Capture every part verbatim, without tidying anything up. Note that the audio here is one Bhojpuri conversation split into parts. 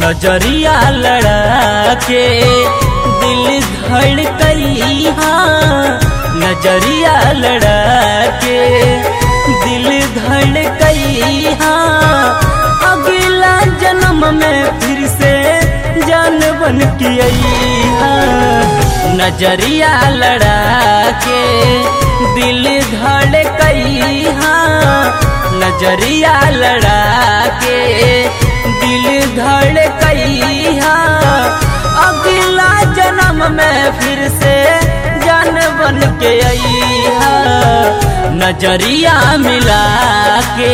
नजरिया लड़ा के दिल धड़कई हाँ, नजरिया लड़ा के दिल धड़कई हाँ, अगला जन्म में फिर से जान बन के आई हाँ। नजरिया लड़ा के दिल धड़कई हाँ, नजरिया लड़ा के दिल धड़कई हाँ, अगला जन्म में फिर से जान बन के आई हाँ, नजरिया मिला के।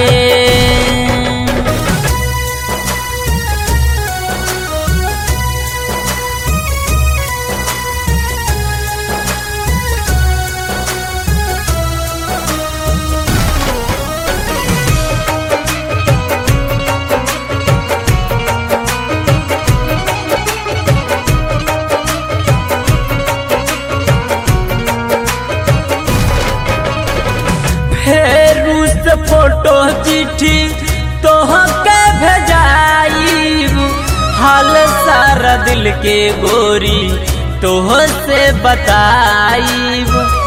फोटो चिट्ठी तोहके भेजाइब, हाल सारा दिल के गोरी तोह से बताइब।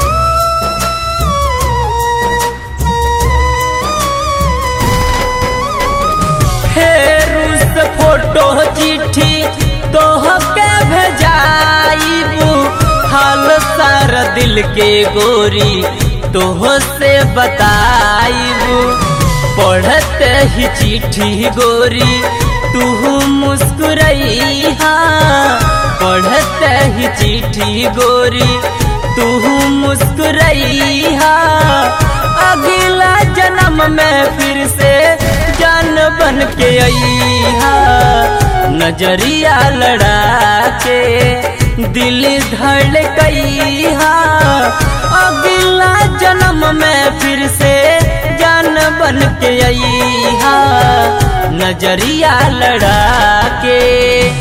फिर उस फोटो चिट्ठी तोहके भेजाइब, हाल सारा दिल के गोरी तोह से बताइब। पढ़ते ही चिट्ठी गोरी तू मुस्कुराई हाँ, पढ़ते ही चिट्ठी गोरी तू मुस्कुराई हाँ, अगला जन्म में फिर से जान बन के आई हाँ। नजरिया लड़ा के दिल धड़कई हाँ, अगला जन्म में फिर से जान बन के आई हाँ, नजरिया लड़ा के।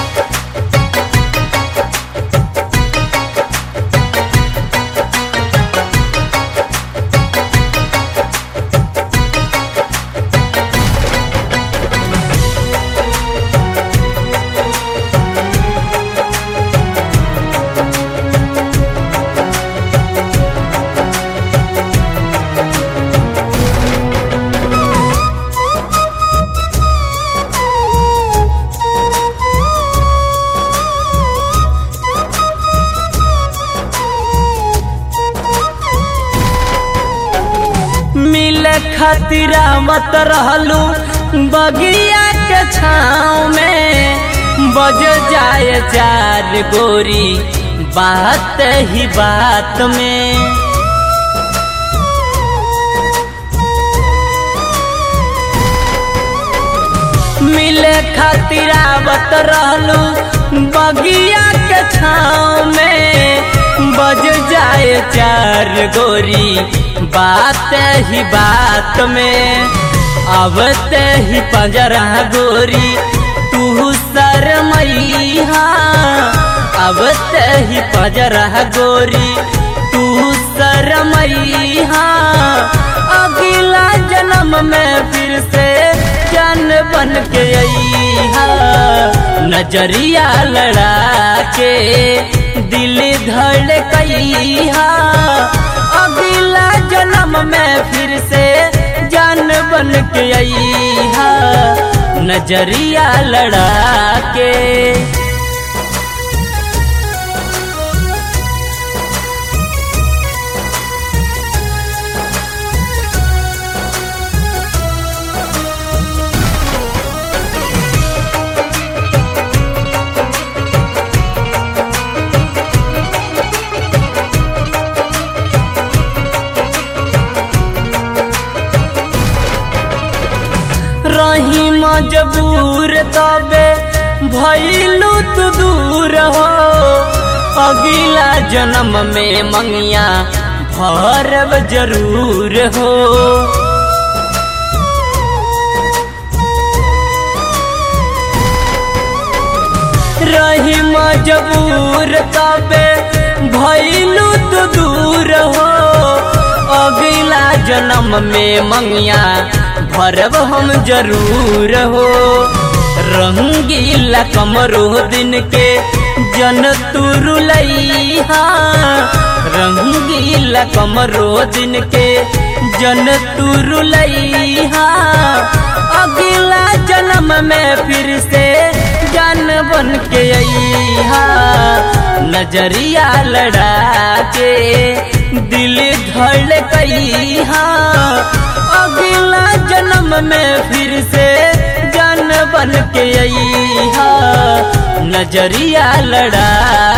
मिले खातिरा मत रहलू बगिया के छाँव में, बज जाए चार गोरी बात ही बात में। मिले खातिरा मत रहलू बगिया के छाँव में, बज जाए चार गोरी बात ही बात में। आवते ही पंजरा गोरी तू शरमई हाँ, आवते ही पंजरा गोरी तू शरमई हाँ, अगला जन्म में फिर से जान बन के आई हाँ। नजरिया लड़ा के दिल धड़कई हाँ, अगला जन्म में फिर से जान बन के आई हाँ, नजरिया लड़ा के। रही मजबूर तबे भइलू तू दूर हो, अगला जन्म में मंगिया भरब जरूर हो। रही मजबूर तबे भइलू तू दूर हो, अगला जन्म में मंगिया भरब हम जरूर हो। रंगीला कमरो दिन के जन तुरुलैहा रंगीला कमरो दिन के जन तुरुलैहा अगला जन्म में फिर से जान बन के अइहा नजरिया लड़ा के दिल धड़कइहा अगला जन्म में फिर से जान बन के अइहा नजरिया लड़ा